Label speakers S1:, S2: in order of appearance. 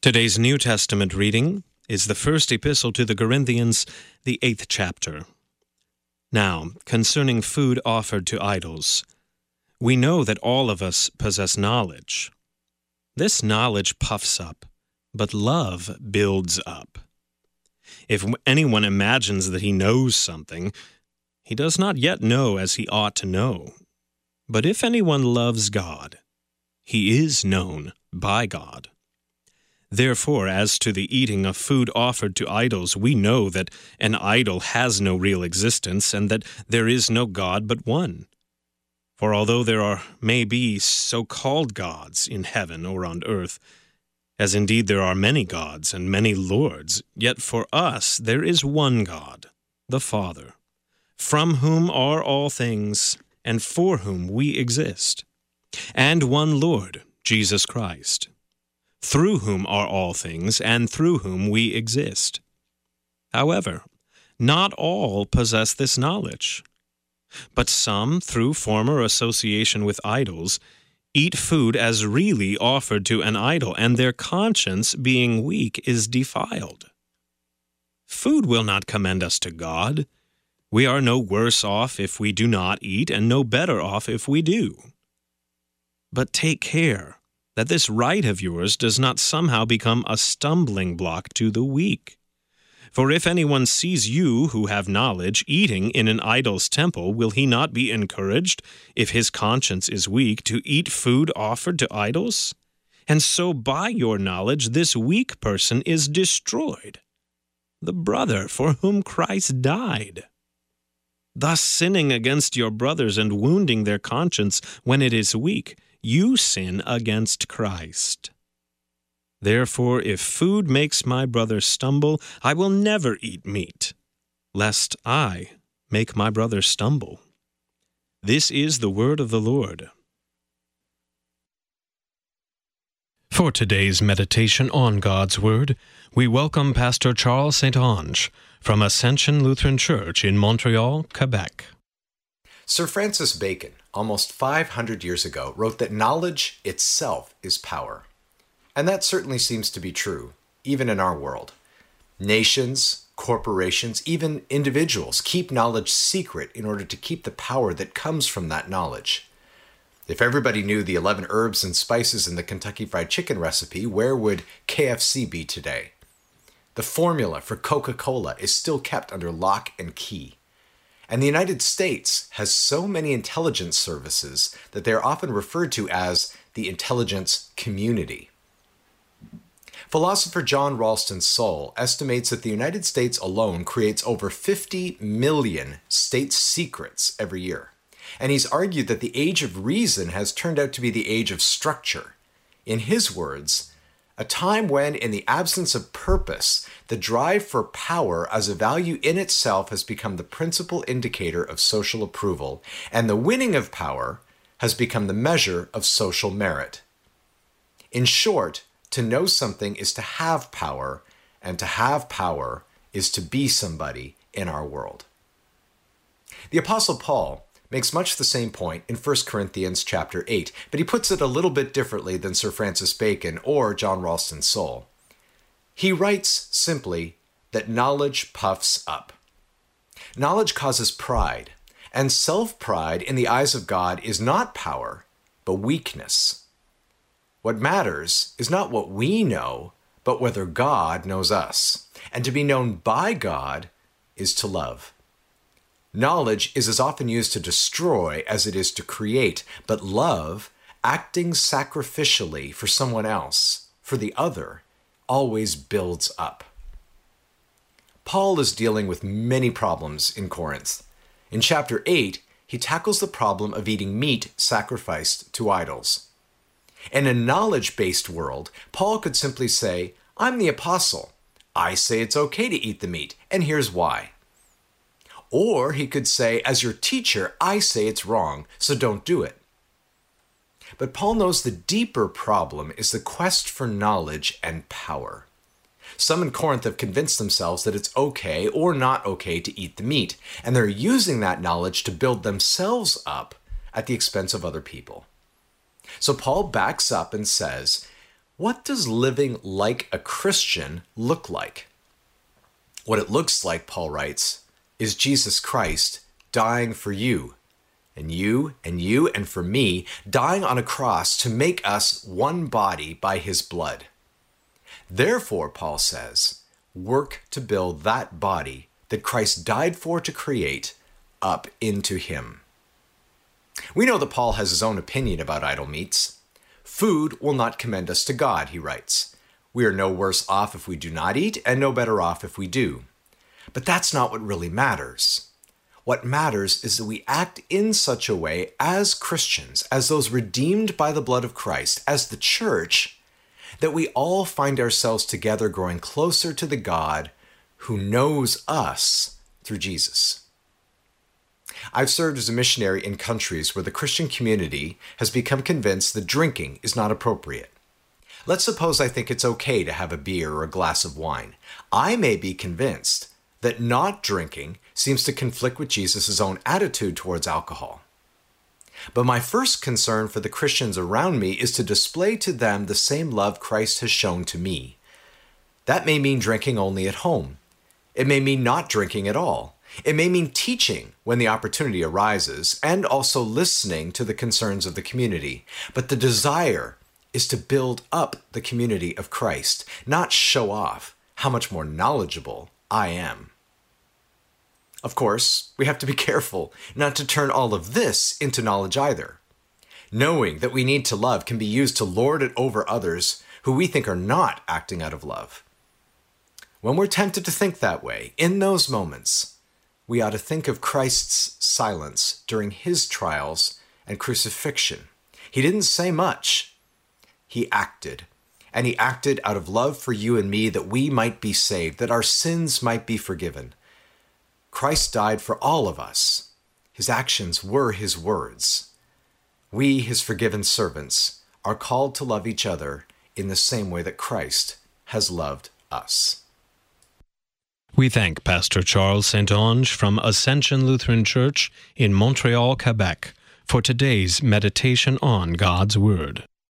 S1: Today's New Testament reading is the first epistle to the Corinthians, the 8th chapter. Now, concerning food offered to idols, we know that all of us possess knowledge. This knowledge puffs up, but love builds up. If anyone imagines that he knows something, he does not yet know as he ought to know. But if anyone loves God, he is known by God. Therefore, as to the eating of food offered to idols, we know that an idol has no real existence, and that there is no God but one. For although there may be so-called gods in heaven or on earth, as indeed there are many gods and many lords, yet for us there is one God, the Father, from whom are all things, and for whom we exist, and one Lord, Jesus Christ, through whom are all things, and through whom we exist. However, not all possess this knowledge, but some, through former association with idols, eat food as really offered to an idol, and their conscience, being weak, is defiled. Food will not commend us to God. We are no worse off if we do not eat, and no better off if we do. But take care that this right of yours does not somehow become a stumbling block to the weak. For if anyone sees you who have knowledge eating in an idol's temple, will he not be encouraged, if his conscience is weak, to eat food offered to idols? And so by your knowledge this weak person is destroyed, the brother for whom Christ died. Thus sinning against your brothers and wounding their conscience when it is weak, you sin against Christ. Therefore, if food makes my brother stumble, I will never eat meat, lest I make my brother stumble. This is the word of the Lord. For today's meditation on God's Word, we welcome Pastor Charles St. Onge from Ascension Lutheran Church in Montreal, Quebec.
S2: Sir Francis Bacon, almost 500 years ago, wrote that knowledge itself is power. And that certainly seems to be true, even in our world. Nations, corporations, even individuals keep knowledge secret in order to keep the power that comes from that knowledge. If everybody knew the 11 herbs and spices in the Kentucky Fried Chicken recipe, where would KFC be today? The formula for Coca-Cola is still kept under lock and key. And the United States has so many intelligence services that they are often referred to as the intelligence community. Philosopher John Ralston Saul estimates that the United States alone creates over 50 million state secrets every year. And he's argued that the age of reason has turned out to be the age of structure. In his words, a time when, in the absence of purpose, the drive for power as a value in itself has become the principal indicator of social approval, and the winning of power has become the measure of social merit. In short, to know something is to have power, and to have power is to be somebody in our world. The Apostle Paul makes much the same point in 1 Corinthians chapter 8, but he puts it a little bit differently than Sir Francis Bacon or John Ralston Saul. He writes simply that knowledge puffs up. Knowledge causes pride, and self-pride in the eyes of God is not power, but weakness. What matters is not what we know, but whether God knows us. And to be known by God is to love. Knowledge is as often used to destroy as it is to create, but love, acting sacrificially for someone else, for the other, always builds up. Paul is dealing with many problems in Corinth. In chapter 8, he tackles the problem of eating meat sacrificed to idols. In a knowledge-based world, Paul could simply say, I'm the apostle. I say it's okay to eat the meat, and here's why. Or he could say, as your teacher, I say it's wrong, so don't do it. But Paul knows the deeper problem is the quest for knowledge and power. Some in Corinth have convinced themselves that it's okay or not okay to eat the meat, and they're using that knowledge to build themselves up at the expense of other people. So Paul backs up and says, What does living like a Christian look like? What it looks like, Paul writes, is Jesus Christ dying for you, and you, and you, and for me, dying on a cross to make us one body by his blood. Therefore, Paul says, work to build that body that Christ died for to create up into him. We know that Paul has his own opinion about idol meats. Food will not commend us to God, he writes. We are no worse off if we do not eat, and no better off if we do. But that's not what really matters. What matters is that we act in such a way as Christians, as those redeemed by the blood of Christ, as the church, that we all find ourselves together growing closer to the God who knows us through Jesus. I've served as a missionary in countries where the Christian community has become convinced that drinking is not appropriate. Let's suppose I think it's okay to have a beer or a glass of wine. I may be convinced that not drinking seems to conflict with Jesus' own attitude towards alcohol. But my first concern for the Christians around me is to display to them the same love Christ has shown to me. That may mean drinking only at home. It may mean not drinking at all. It may mean teaching when the opportunity arises, and also listening to the concerns of the community. But the desire is to build up the community of Christ, not show off how much more knowledgeable I am. Of course, we have to be careful not to turn all of this into knowledge either. Knowing that we need to love can be used to lord it over others who we think are not acting out of love. When we're tempted to think that way, in those moments, we ought to think of Christ's silence during his trials and crucifixion. He didn't say much. He acted. And he acted out of love for you and me, that we might be saved, that our sins might be forgiven. Christ died for all of us. His actions were his words. We, his forgiven servants, are called to love each other in the same way that Christ has loved us.
S1: We thank Pastor Charles St. Onge from Ascension Lutheran Church in Montreal, Quebec, for today's meditation on God's Word.